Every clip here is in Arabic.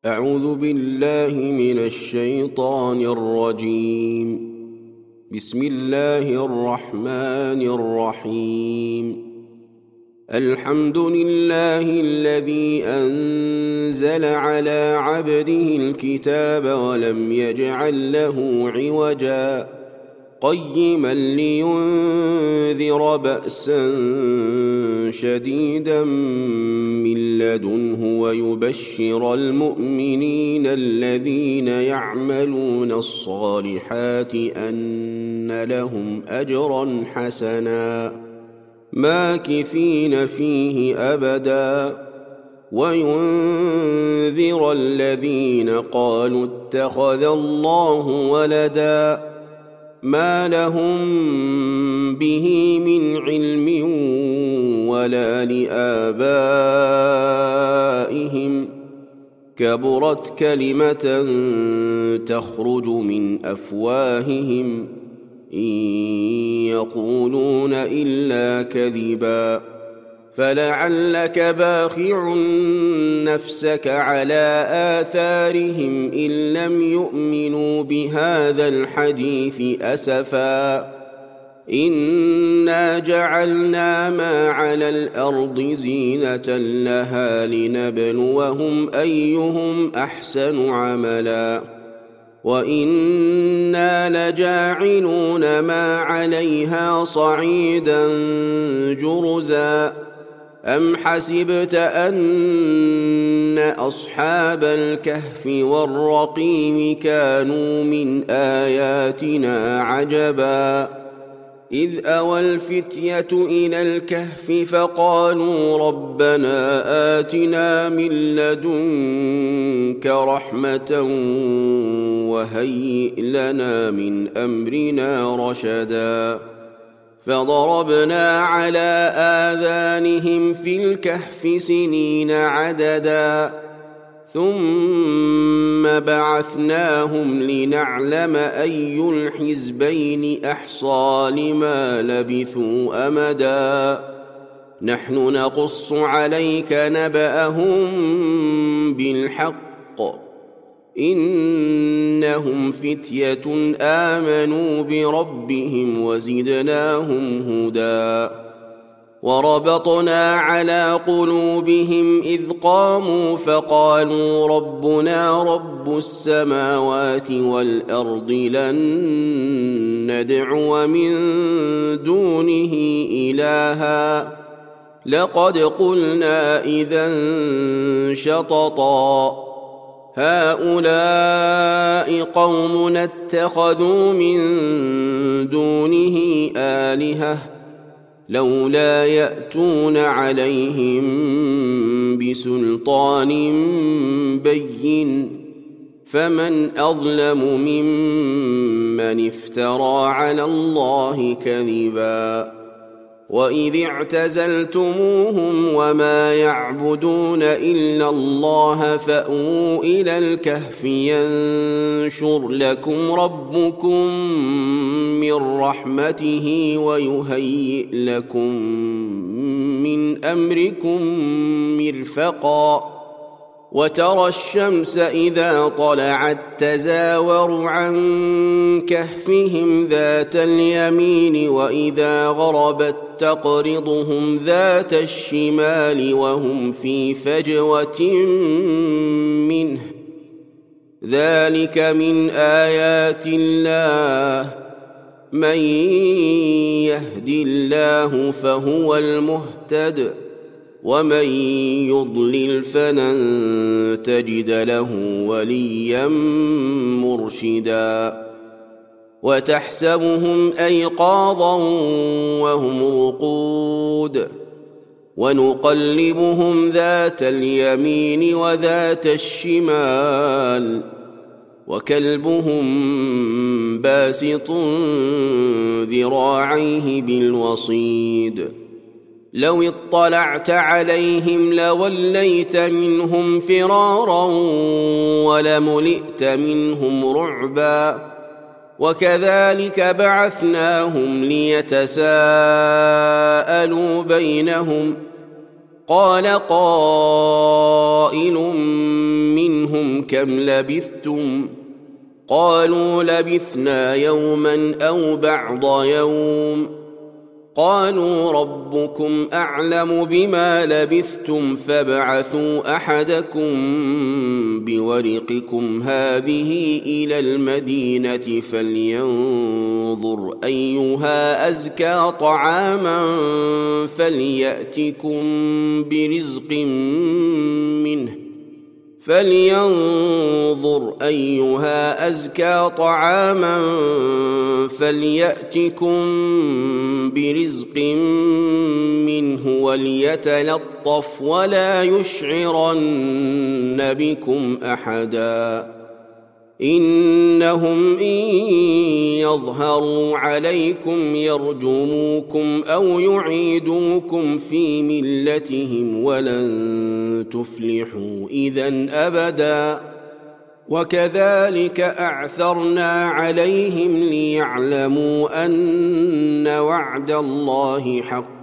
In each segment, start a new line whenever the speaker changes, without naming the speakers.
أعوذ بالله من الشيطان الرجيم. بسم الله الرحمن الرحيم. الحمد لله الذي أنزل على عبده الكتاب ولم يجعل له عوجا قيما لينذر بأسا شديدا من لدنه ويبشر المؤمنين الذين يعملون الصالحات أن لهم أجرا حسنا ماكثين فيه أبدا وينذر الذين قالوا اتخذ الله ولدا ما لهم به من علم ولا لآبائهم كبرت كلمة تخرج من أفواههم إن يقولون إلا كذبا فلعلك باخع نفسك على آثارهم إن لم يؤمنوا بهذا الحديث أسفا إنا جعلنا ما على الأرض زينة لها لنبلوهم أيهم أحسن عملا وإنا لجاعلون ما عليها صعيدا جرزا أم حسبت أن أصحاب الكهف والرقيم كانوا من آياتنا عجبا إذ أوى الفتية إلى الكهف فقالوا ربنا آتنا من لدنك رحمة وهيئ لنا من أمرنا رشدا فضربنا على آذانهم في الكهف سنين عددا ثم بعثناهم لنعلم أي الحزبين أحصى لما لبثوا أمدا نحن نقص عليك نبأهم بالحق إنهم فتية آمنوا بربهم وزدناهم هدى وربطنا على قلوبهم إذ قاموا فقالوا ربنا رب السماوات والأرض لن ندعو من دونه إلها لقد قلنا إذا شططا هؤلاء قوم اتخذوا من دونه آلهة لولا يأتون عليهم بسلطان بين فمن أظلم ممن افترى على الله كذبا وإذ اعتزلتموهم وما يعبدون إلا الله فأووا إلى الكهف ينشر لكم ربكم من رحمته ويهيئ لكم من أمركم مرفقا وترى الشمس إذا طلعت تزاور عن كهفهم ذات اليمين وإذا غربت تقرضهم ذات الشمال وهم في فجوة منه ذلك من آيات الله من يهد الله فهو المهتد ومن يضلل فلن تجد له وليا مرشدا وتحسبهم أيقاظا وهم رقود ونقلبهم ذات اليمين وذات الشمال وكلبهم باسط ذراعيه بالوصيد لو اطلعت عليهم لوليت منهم فرارا ولملئت منهم رعبا وكذلك بعثناهم ليتساءلوا بينهم قال قائل منهم كم لبثتم قالوا لبثنا يوما أو بعض يوم قالوا ربكم أعلم بما لبثتم فابعثوا أحدكم بورقكم هذه إلى المدينة فلينظر أيها أزكى طعاما فليأتكم برزق منه وليتلطف ولا يشعرن بكم أحدا إنهم إن يظهروا عليكم يرجموكم أو يعيدوكم في ملتهم ولن تفلحوا إذن أبدا وكذلك أعثرنا عليهم ليعلموا أن وعد الله حق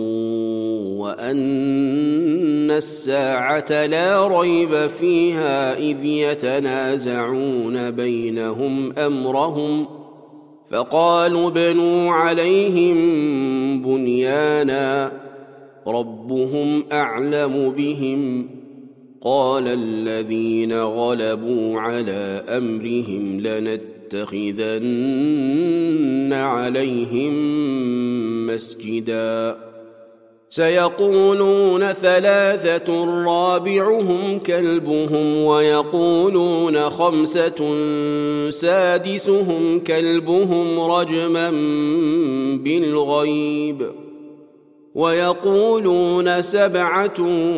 وأن الساعة لا ريب فيها إذ يتنازعون بينهم أمرهم فقالوا ابنوا عليهم بنيانا ربهم أعلم بهم قال الذين غلبوا على أمرهم لنتخذن عليهم مسجدا سيقولون ثلاثة رابعهم كلبهم ويقولون خمسة سادسهم كلبهم رجما بالغيب ويقولون سبعة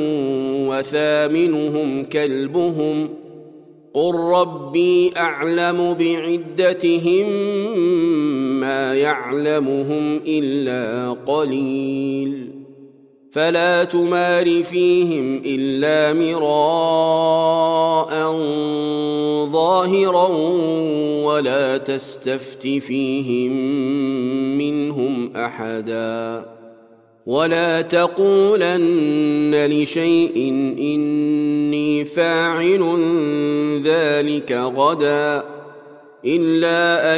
وثامنهم كلبهم قل ربي أعلم بعدتهم ما يعلمهم إلا قليل فلا تمار فيهم إلا مراء ظاهرا ولا تستفت فيهم منهم أحدا ولا تقولن لشيء إني فاعل ذلك غدا إلا أن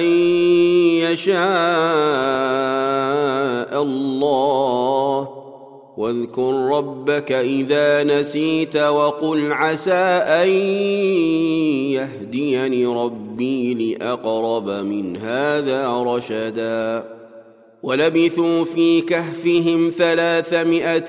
يشاء الله واذكر ربك إذا نسيت وقل عسى أن يهديني ربي لأقرب من هذا رشدا ولبثوا في كهفهم 300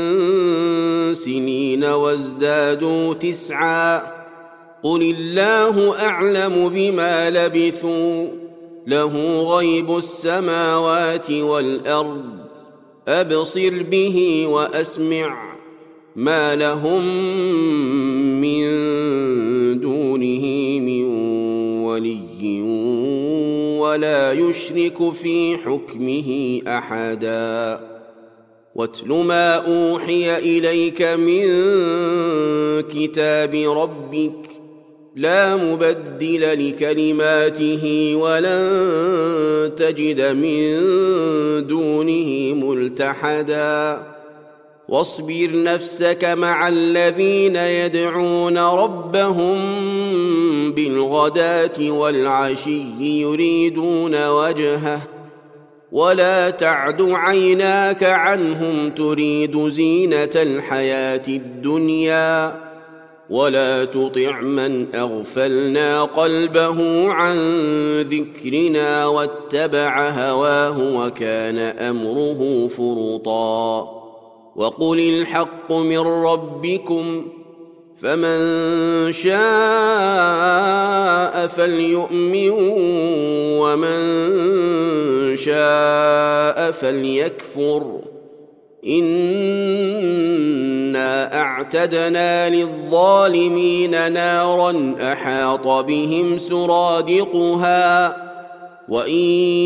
سنين وازدادوا 9 قل الله أعلم بما لبثوا له غيب السماوات والأرض أبصر به وأسمع ما لهم من دونه من ولي ولا يشرك في حكمه أحدا واتل ما أوحي إليك من كتاب ربك لا مبدل لكلماته ولن تجد من دونه ملتحدا واصبر نفسك مع الذين يدعون ربهم بالغداة والعشي يريدون وجهه ولا تعد عيناك عنهم تريد زينة الحياة الدنيا ولا تطع من أغفلنا قلبه عن ذكرنا واتبع هواه وكان أمره فرطا وقل الحق من ربكم فمن شاء فليؤمن ومن شاء فليكفر إنا أعتدنا للظالمين نارا أحاط بهم سرادقها وإن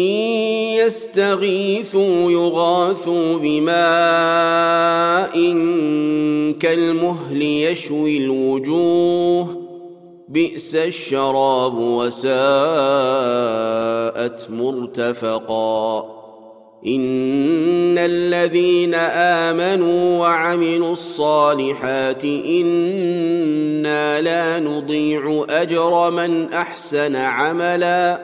يستغيثوا يغاثوا بماء كالمهل يشوي الوجوه بئس الشراب وساءت مرتفقا إن الذين آمنوا وعملوا الصالحات إنا لا نضيع أجر من أحسن عملا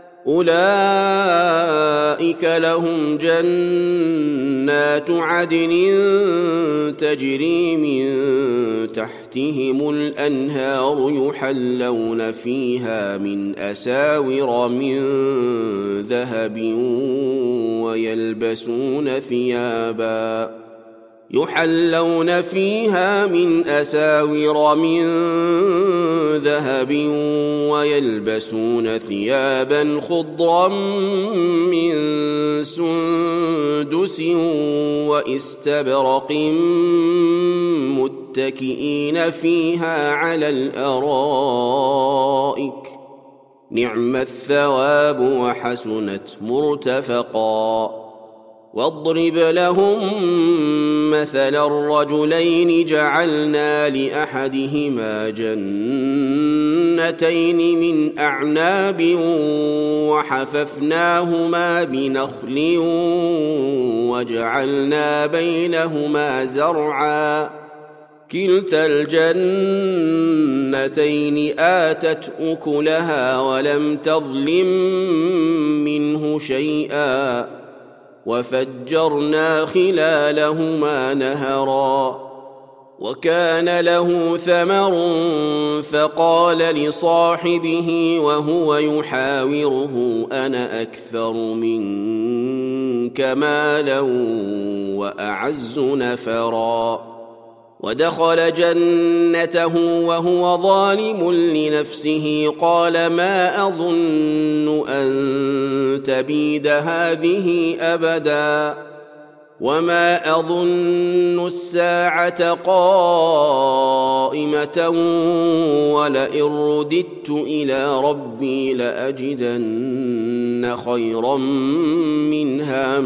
أولئك لهم جنات عدن تجري من تحتهم الأنهار يحلون فيها من أساور من ذهب يحلون فيها من أساور من ذهب ويلبسون ثيابا خضرا من سندس وإستبرق متكئين فيها على الأرائك نعم الثواب وحسنت مرتفقا واضرب لهم مثل الرجلين جعلنا لأحدهما جنتين من أعناب وحففناهما بنخل وجعلنا بينهما زرعا كلتا الجنتين آتت أكلها ولم تظلم منه شيئا وفجرنا خلالهما نهرا وكان له ثمر فقال لصاحبه وهو يحاوره أنا أكثر منك مالا وأعز نفرا ودخل جنته وهو ظالم لنفسه قال ما أظن أن تبيد هذه أبدا وما أظن الساعة قائمة ولئن رددت إلى ربي لأجدن خيرا منها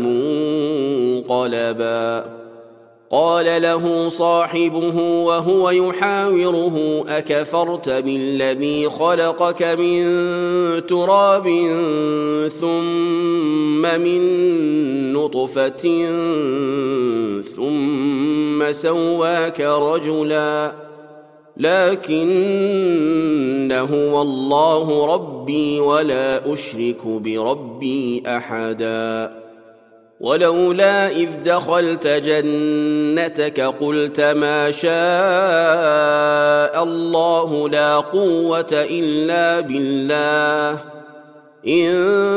منقلبا قال له صاحبه وهو يحاوره أكفرت بالذي خلقك من تراب ثم من نطفة ثم سواك رجلا لكن هو الله ربي ولا أشرك بربي أحدا ولولا إذ دخلت جنتك قلت ما شاء الله لا قوة إلا بالله إن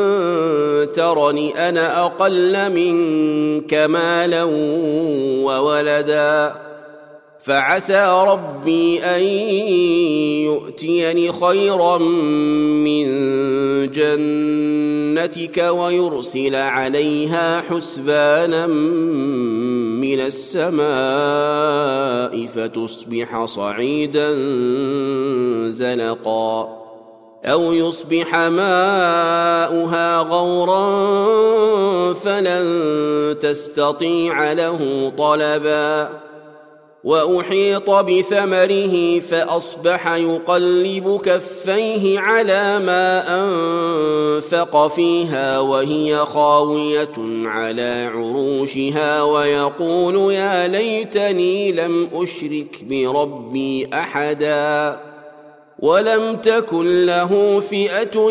ترني أنا أقل منك مالا وولدا فعسى ربي أن يؤتيني خيرا من جنتك ويرسل عليها حسبانا من السماء فتصبح صعيدا زلقا أو يصبح ماؤها غورا فلن تستطيع له طلبا وأحيط بثمره فأصبح يقلب كفيه على ما أنفق فيها وهي خاوية على عروشها ويقول يا ليتني لم أشرك بربي أحدا ولم تكن له فئة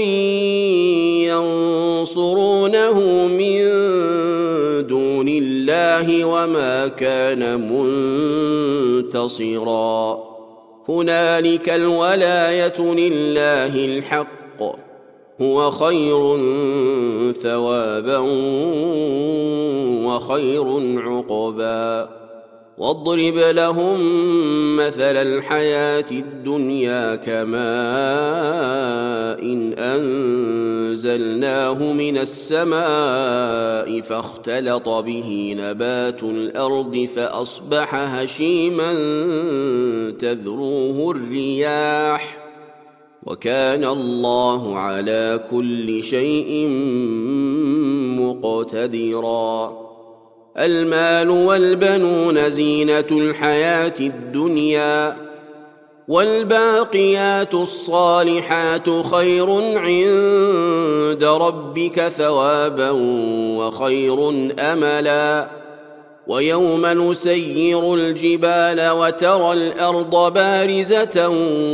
ينصرونه من دون الله وما كان منتصرا هنالك الولاية لله الحق هو خير ثوابا وخير عقبا واضرب لهم مثل الحياة الدنيا كماء إن أنزلناه من السماء فاختلط به نبات الأرض فأصبح هشيما تذروه الرياح وكان الله على كل شيء مقتدرا المال والبنون زينة الحياة الدنيا والباقيات الصالحات خير عند ربك ثوابا وخير أملا. ويوم نسير الجبال وترى الأرض بارزة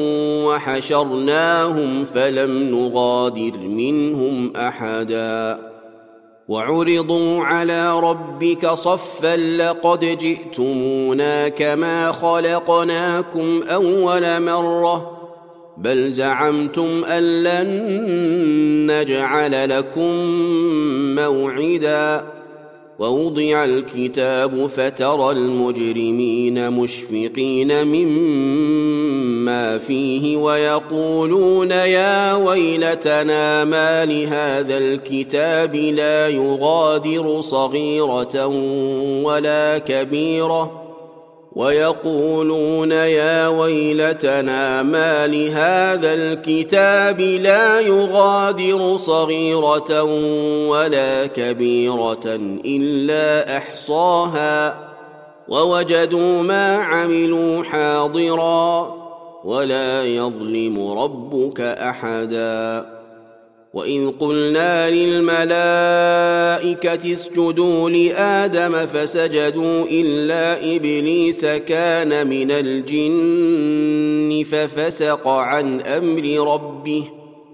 وحشرناهم فلم نغادر منهم أحدا وعرضوا على ربك صفا لقد جئتمونا كما خلقناكم أول مرة بل زعمتم أن لن نجعل لكم موعدا. ووضع الكتاب فترى المجرمين مشفقين مما فيه ويقولون يا ويلتنا ما لهذا الكتاب لا يغادر صغيرة ولا كبيرة ويقولون يا ويلتنا ما لهذا الكتاب لا يغادر صغيرة ولا كبيرة إلا أحصاها ووجدوا ما عملوا حاضرا ولا يظلم ربك أحدا. وإذ قلنا للملائكة اسجدوا لآدم فسجدوا إلا إبليس كان من الجن ففسق عن أمر ربه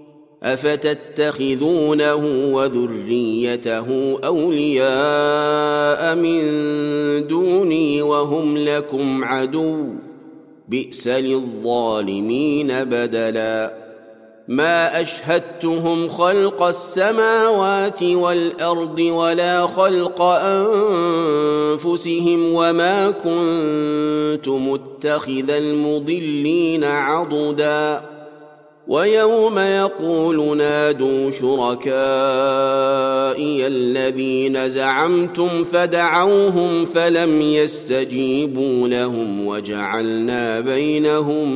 أفتتخذونه وذريته أولياء من دوني وهم لكم عدو بئس للظالمين بدلا. ما أشهدتهم خلق السماوات والأرض ولا خلق أنفسهم وما كنت متخذ المضلين عضدا. ويوم يقول نادوا شركائي الذين زعمتم فدعوهم فلم يستجيبوا لهم وجعلنا بينهم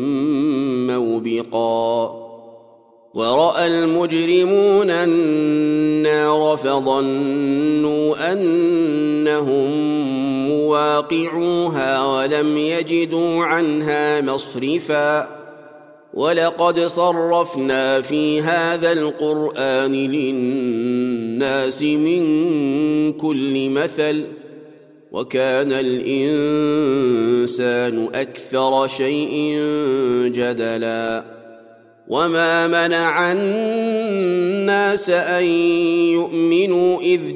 موبقا. ورأى المجرمون النار فظنوا أنهم مواقعوها ولم يجدوا عنها مصرفا. ولقد صرفنا في هذا القرآن للناس من كل مثل وكان الإنسان أكثر شيء جدلا. وما منع الناس أن يؤمنوا إذ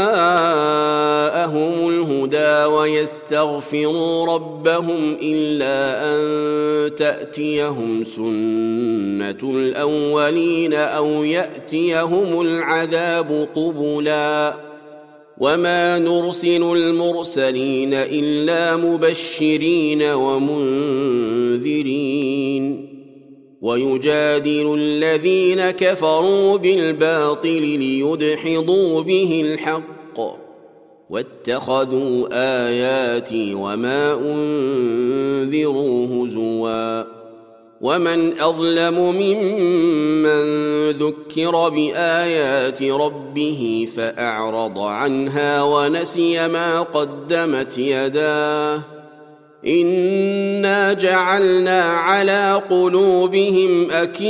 جاءهم الهدى ويستغفروا ربهم إلا أن تأتيهم سنة الأولين أو يأتيهم العذاب قبلا. وما نرسل المرسلين إلا مبشرين ومنذرين ويجادل الذين كفروا بالباطل ليدحضوا به الحق واتخذوا آياتي وما أنذروا هزوا. ومن أظلم ممن ذكر بآيات ربه فأعرض عنها ونسي ما قدمت يداه إنا جعلنا على قلوبهم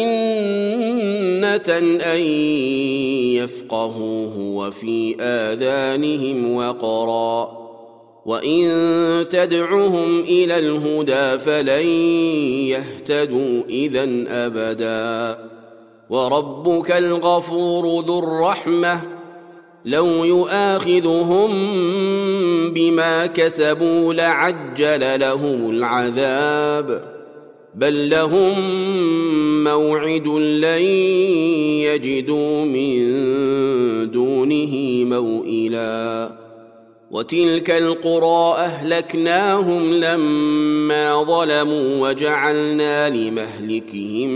أكنة أن يفقهوه وفي آذانهم وقرا وإن تدعهم إلى الهدى فلن يهتدوا إذن أبدا. وربك الغفور ذو الرحمة لو يؤاخذهم بما كسبوا لعجل لهم العذاب بل لهم موعد لن يجدوا من دونه موئلا. وتلك القرى أهلكناهم لما ظلموا وجعلنا لمهلكهم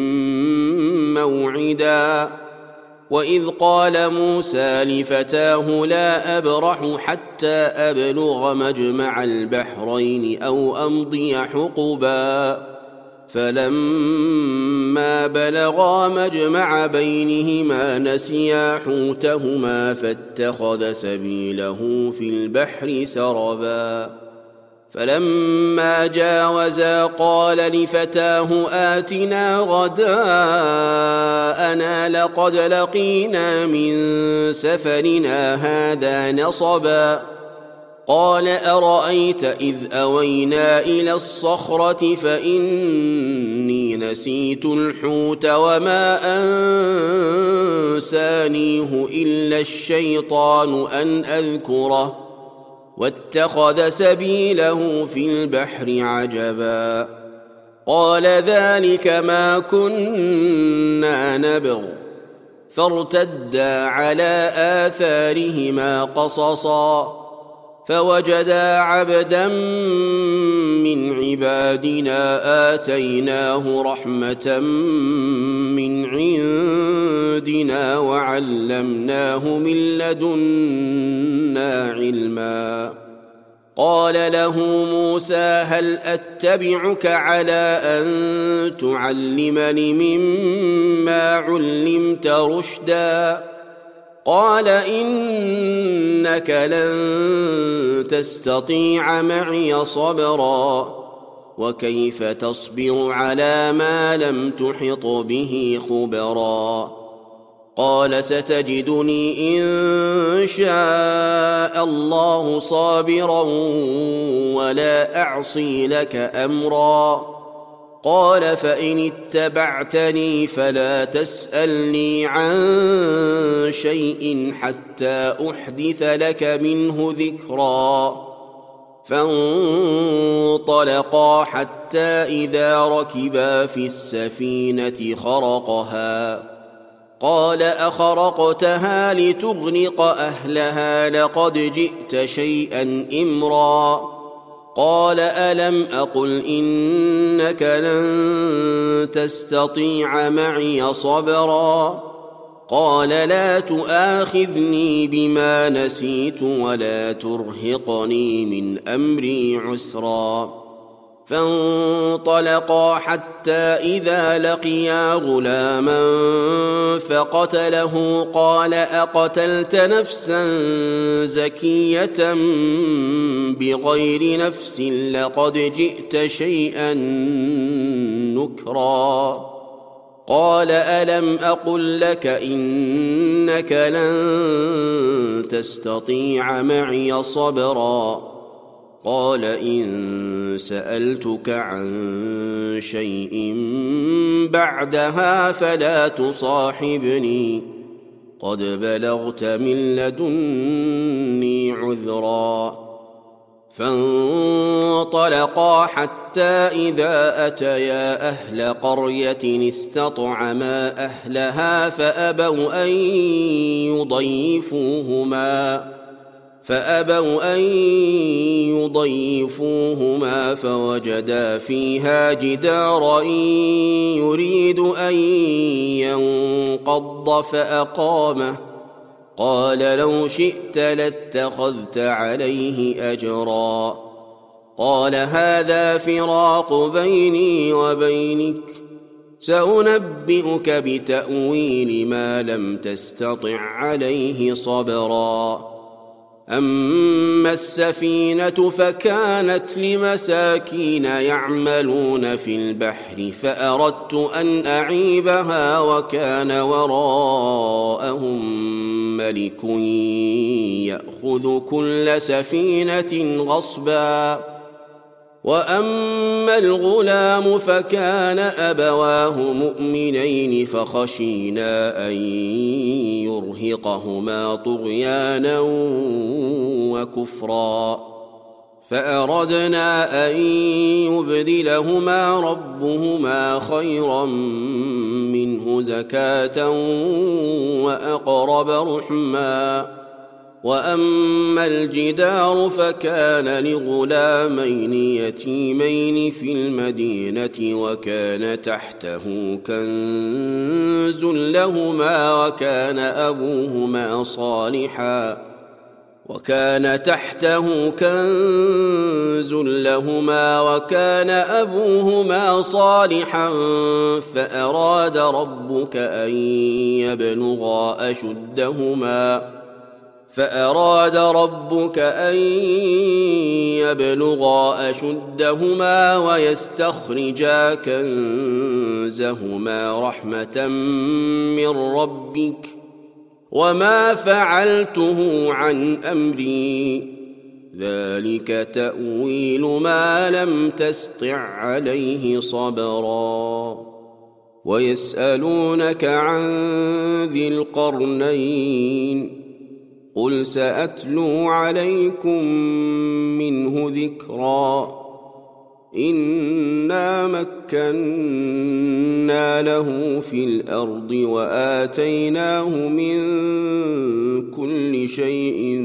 موعدا. وإذ قال موسى لفتاه لا أبرح حتى أبلغ مجمع البحرين أو أمضي حقبا فلما بلغا مجمع بينهما نسيا حوتهما فاتخذ سبيله في البحر سربا. فلما جاوزا قال لفتاه آتنا غداءنا لقد لقينا من سفرنا هذا نصبا قال أرأيت إذ أوينا إلى الصخرة فإني نسيت الحوت وما أنسانيه إلا الشيطان أن أذكره واتخذ سبيله في البحر عجبا قال ذلك ما كنا نبغ فارتدا على آثارهما قصصا فوجدا عبدا من عبادنا آتيناه رحمة من عندنا وعلمناه من لدنا علما قال له موسى هل أتبعك على أن تعلمني مما علمت رشدا قال إنك لن تستطيع معي صبرا وكيف تصبر على ما لم تحط به خبرا قال ستجدني إن شاء الله صابرا ولا أعصي لك أمرا قال فإن اتبعتني فلا تسألني عن شيء حتى أحدث لك منه ذكرا فانطلقا حتى إذا ركبا في السفينة خرقها قال أخرقتها لتغرق أهلها لقد جئت شيئا إمرا قال ألم أقل إنك لن تستطيع معي صبرا قال لا تؤاخذني بما نسيت ولا ترهقني من أمري عسرا فانطلقا حتى إذا لقيا غلاما فقتله قال أقتلت نفسا زكية بغير نفس لقد جئت شيئا نكرا قال ألم أقل لك إنك لن تستطيع معي صبرا قال إن سألتك عن شيء بعدها فلا تصاحبني قد بلغت من لدني عذرا فانطلقا حتى إذا أتيا أهل قرية استطعما أهلها فأبوا أن يضيفوهما فوجدا فيها جدارا يريد أن ينقض فأقامه قال لو شئت لاتخذت عليه أجرا قال هذا فراق بيني وبينك سأنبئك بتأويل ما لم تستطع عليه صبرا أما السفينة فكانت لمساكين يعملون في البحر فأردت أن أعيبها وكان وراءهم ملك يأخذ كل سفينة غصبا وأما الغلام فكان أبواه مؤمنين فخشينا أن يرهقهما طغيانا وكفرا فأردنا أن يبدلهما ربهما خيرا منه زكاة وأقرب رحما وأما الجدار فكان لغلامين يتيمين في المدينة وكان تحته كنز لهما وكان أبوهما صالحا فأراد ربك أن يبلغا أشدهما فأراد ربك أن يبلغا أشدهما ويستخرجا كنزهما رحمة من ربك وما فعلته عن أمري ذلك تأويل ما لم تسطع عليه صبرا ويسألونك عن ذي القرنين قل سأتلو عليكم منه ذكرا إنا مكنا له في الأرض وآتيناه من كل شيء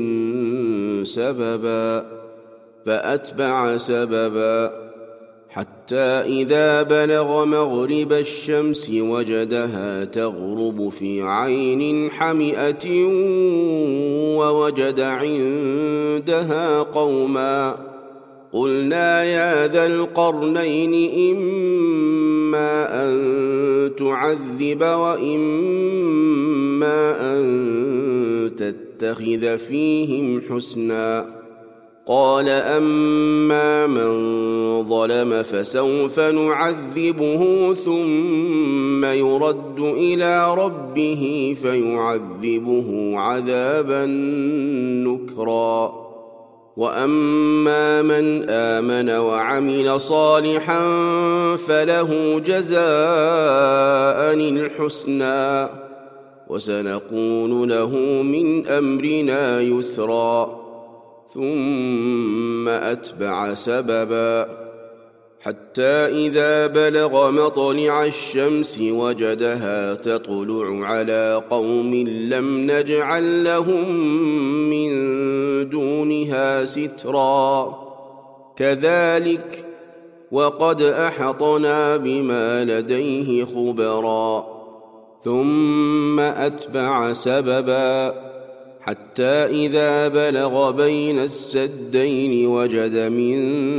سببا فأتبع سببا حتى إذا بلغ مغرب الشمس وجدها تغرب في عين حمئة ووجد عندها قوما قلنا يا ذا القرنين إما أن تعذب وإما أن تتخذ فيهم حسنا قال أما من ظلم فسوف نعذبه ثم يرد إلى ربه فيعذبه عذابا نكرا وأما من آمن وعمل صالحا فله جزاء الحسنى وسنقول له من أمرنا يسرا ثم أتبع سببا حتى إذا بلغ مطلع الشمس وجدها تطلع على قوم لم نجعل لهم من دونها سترا كذلك وقد أحطنا بما لديه خبرا ثم أتبع سببا حتى إذا بلغ بين السدين وجد من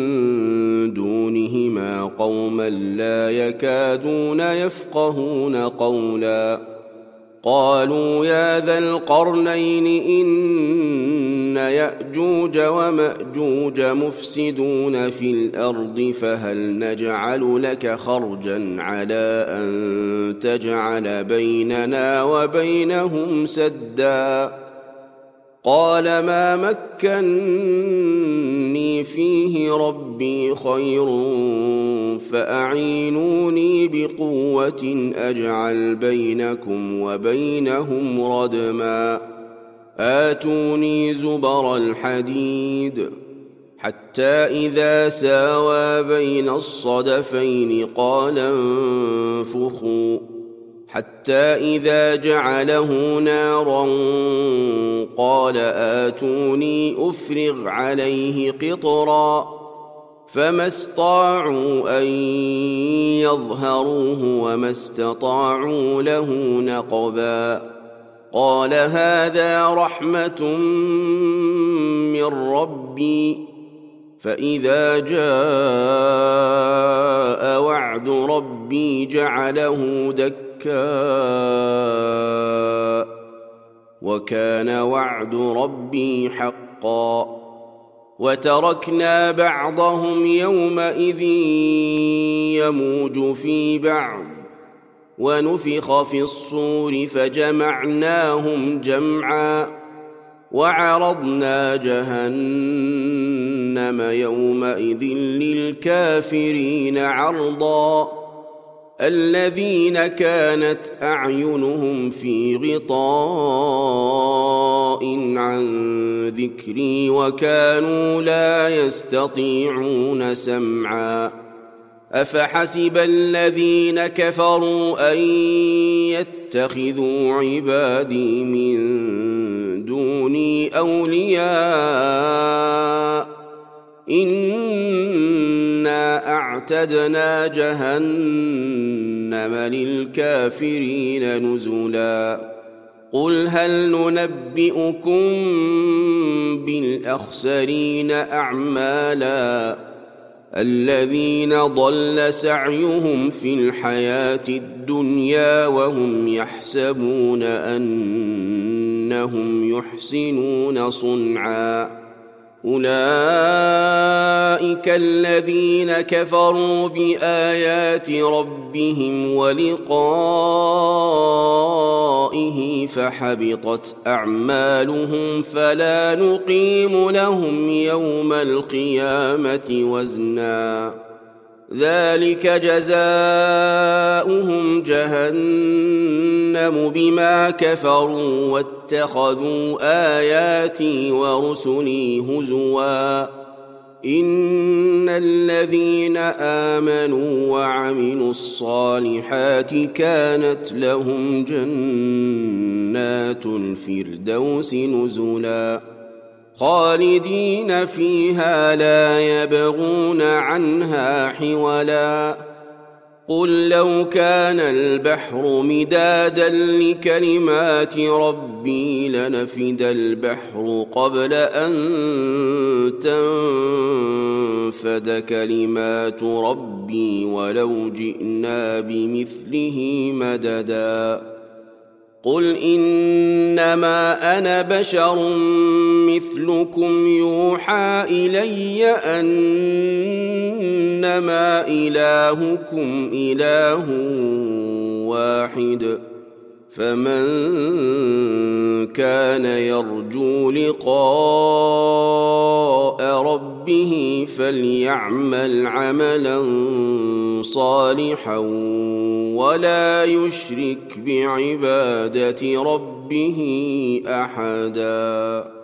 دونهما قوما لا يكادون يفقهون قولا قالوا يا ذا القرنين إن يأجوج ومأجوج مفسدون في الأرض فهل نجعل لك خرجا على أن تجعل بيننا وبينهم سدا قال ما مكني فيه ربي خير فأعينوني بقوة أجعل بينكم وبينهم ردما آتوني زبر الحديد حتى إذا ساوى بين الصدفين قال انفخوا حتى إذا جعله نارا قال آتوني أفرغ عليه قطرا فما استطاعوا أن يظهروه وما استطاعوا له نقبا قال هذا رحمة من ربي فإذا جاء وعد ربي جعله دكا وكان وعد ربي حقا وتركنا بعضهم يومئذ يموج في بعض ونفخ في الصور فجمعناهم جمعا وعرضنا جهنم يومئذ للكافرين عرضا الذين كانت أعينهم في غطاء عن ذكري وكانوا لا يستطيعون سمعا أفحسب الذين كفروا أن يتخذوا عبادي من دوني أولياء إنا أعتدنا جهنم للكافرين نزلا قل هل ننبئكم بالأخسرين أعمالا الذين ضل سعيهم في الحياة الدنيا وهم يحسبون أنهم يحسنون صنعا أولئك الذين كفروا بآيات ربهم ولقائه فحبطت أعمالهم فلا نقيم لهم يوم القيامة وزنا ذلك جزاؤهم جهنم بما كفروا واتخذوا آياتي ورسلي هزوا إن الذين آمنوا وعملوا الصالحات كانت لهم جنات الفردوس نزلا خالدين فيها لا يبغون عنها حولا قل لو كان البحر مدادا لكلمات ربي لنفد البحر قبل أن تنفد كلمات ربي ولو جئنا بمثله مددا قل إنما أنا بشر مثلكم يوحى إلي أنما إلهكم إله واحد فمن كان يرجو لقاء ربه فليعمل عملا صالحا ولا يشرك بعبادة ربه أحدا